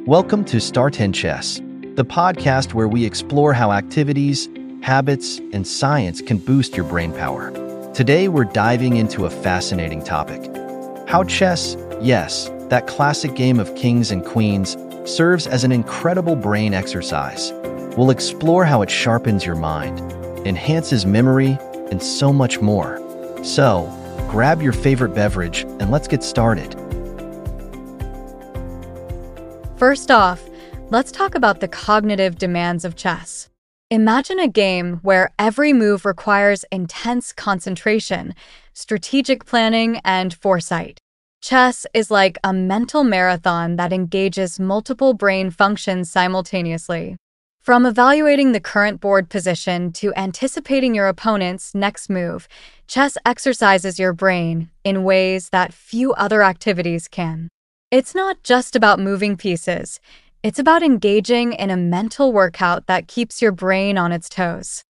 Welcome to Star 10 Chess, the podcast where we explore how activities, habits, and science can boost your brain power. Today, we're diving into a fascinating topic. How chess, yes, that classic game of kings and queens, serves as an incredible brain exercise. We'll explore how it sharpens your mind, enhances memory, and so much more. So, grab your favorite beverage and let's get started. First off, let's talk about the cognitive demands of chess. Imagine a game where every move requires intense concentration, strategic planning, and foresight. Chess is like a mental marathon that engages multiple brain functions simultaneously. From evaluating the current board position to anticipating your opponent's next move, chess exercises your brain in ways that few other activities can. It's not just about moving pieces. It's about engaging in a mental workout that keeps your brain on its toes.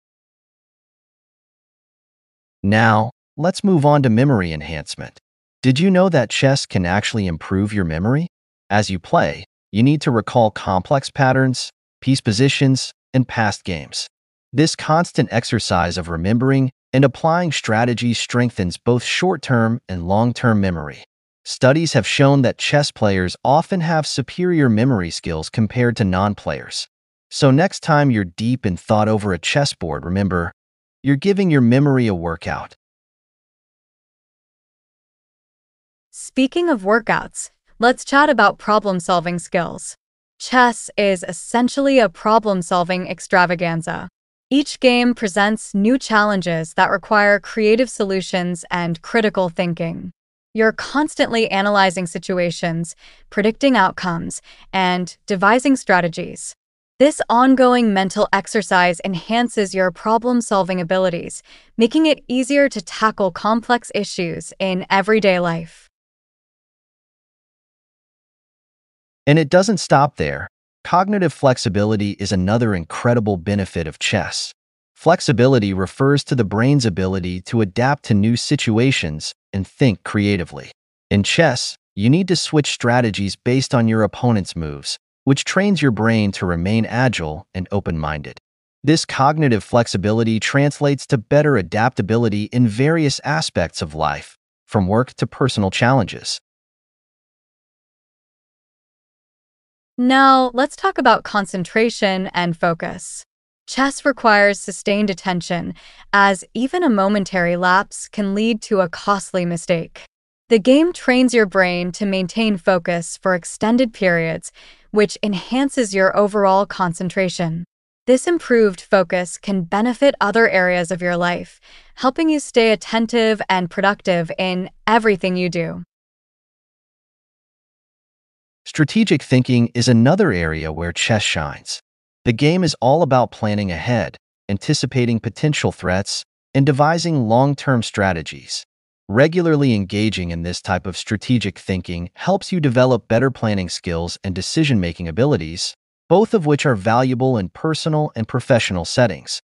Now, let's move on to memory enhancement. Did you know that chess can actually improve your memory? As you play, you need to recall complex patterns, piece positions, and past games. This constant exercise of remembering and applying strategies strengthens both short-term and long-term memory. Studies have shown that chess players often have superior memory skills compared to non-players. So next time you're deep in thought over a chessboard, remember, you're giving your memory a workout. Speaking of workouts, let's chat about problem-solving skills. Chess is essentially a problem-solving extravaganza. Each game presents new challenges that require creative solutions and critical thinking. You're constantly analyzing situations, predicting outcomes, and devising strategies. This ongoing mental exercise enhances your problem-solving abilities, making it easier to tackle complex issues in everyday life. And it doesn't stop there. Cognitive flexibility is another incredible benefit of chess. Flexibility refers to the brain's ability to adapt to new situations and think creatively. In chess, you need to switch strategies based on your opponent's moves, which trains your brain to remain agile and open-minded. This cognitive flexibility translates to better adaptability in various aspects of life, from work to personal challenges. Now, let's talk about concentration and focus. Chess requires sustained attention, as even a momentary lapse can lead to a costly mistake. The game trains your brain to maintain focus for extended periods, which enhances your overall concentration. This improved focus can benefit other areas of your life, helping you stay attentive and productive in everything you do. Strategic thinking is another area where chess shines. The game is all about planning ahead, anticipating potential threats, and devising long-term strategies. Regularly engaging in this type of strategic thinking helps you develop better planning skills and decision-making abilities, both of which are valuable in personal and professional settings.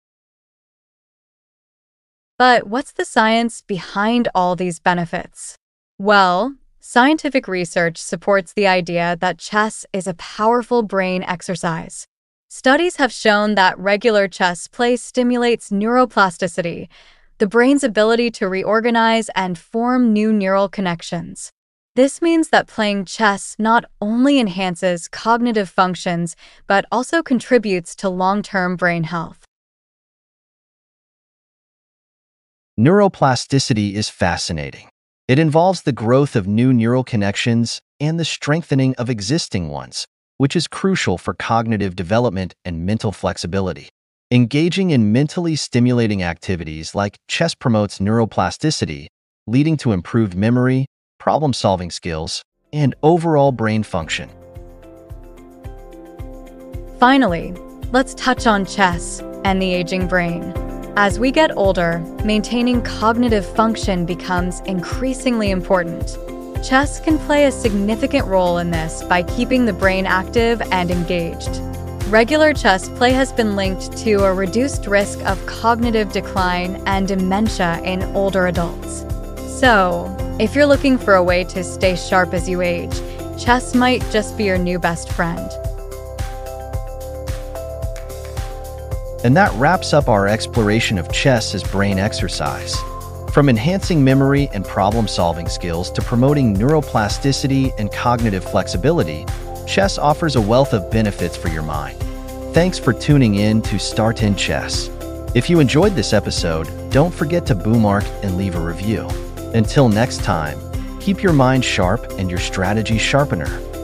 But what's the science behind all these benefits? Well, scientific research supports the idea that chess is a powerful brain exercise. Studies have shown that regular chess play stimulates neuroplasticity, the brain's ability to reorganize and form new neural connections. This means that playing chess not only enhances cognitive functions, but also contributes to long-term brain health. Neuroplasticity is fascinating. It involves the growth of new neural connections and the strengthening of existing ones, which is crucial for cognitive development and mental flexibility. Engaging in mentally stimulating activities like chess promotes neuroplasticity, leading to improved memory, problem-solving skills, and overall brain function. Finally, let's touch on chess and the aging brain. As we get older, maintaining cognitive function becomes increasingly important. Chess can play a significant role in this by keeping the brain active and engaged. Regular chess play has been linked to a reduced risk of cognitive decline and dementia in older adults. So, if you're looking for a way to stay sharp as you age, chess might just be your new best friend. And that wraps up our exploration of chess as brain exercise. From enhancing memory and problem-solving skills to promoting neuroplasticity and cognitive flexibility, chess offers a wealth of benefits for your mind. Thanks for tuning in to Start in Chess. If you enjoyed this episode, don't forget to bookmark and leave a review. Until next time, keep your mind sharp and your strategy sharpener.